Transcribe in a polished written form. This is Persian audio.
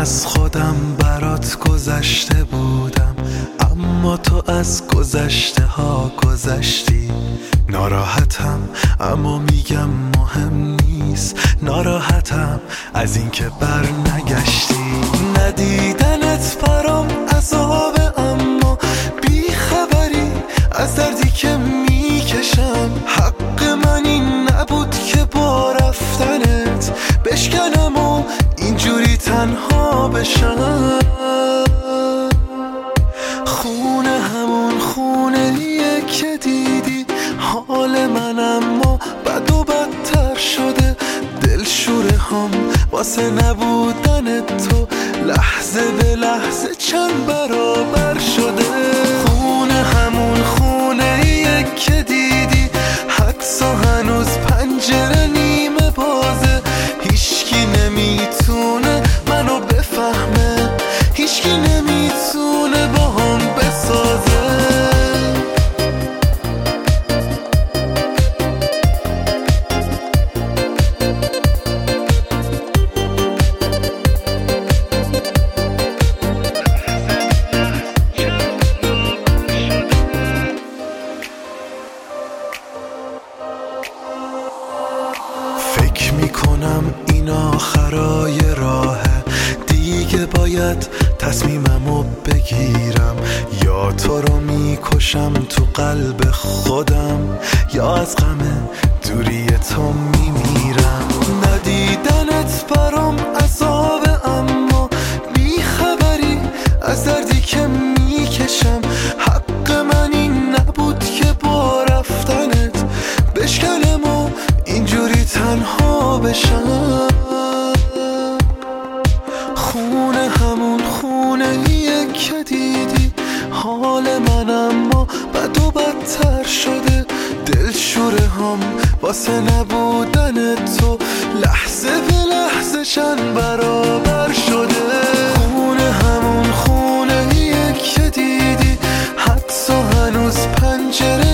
از خودم برات گذشته بودم، اما تو از گذشته ها گذشتی. ناراحتم اما میگم مهم نیست، ناراحتم از اینکه بر نگشتی. ندیدنت برام عذابه اما بی خبری از دردی که میکشم. حق من این نبود که با رفتنت بشکنم و اینجوری تنها بشم. خونه همون خونه‌ایه که دیدی حال من اما بد و بدتر شده. دلشوره هم واسه نبودن تو لحظه به لحظه چند برابر شده. خونه همون خونه‌ایه که دیدی حدسا هنوز پنجره نیمه بازه. هیچکی نمیتونه منو بفهمه، هیچکی نمیتونه با هم بسازه. فکر میکنم این آخرای راهه، دیگه باید تصمیممو بگیرم. یا تو رو میکشم تو قلب خودم، یا از غم دوری تو میمیرم. ندیدنت برام عذابه اما بی خبری از دردی که میکشم. حق من این نبود که با رفتنت بشکنم و اینجوری تنها بشم. خونه همون خونه‌ایه که دیدی حال من اما بد و بدتر شده. دلشوره هم واسه نبودن تو لحظه به لحظه چند برابر شده. خونه همون خونه‌ایه که دیدی حدسا هنوز پنجره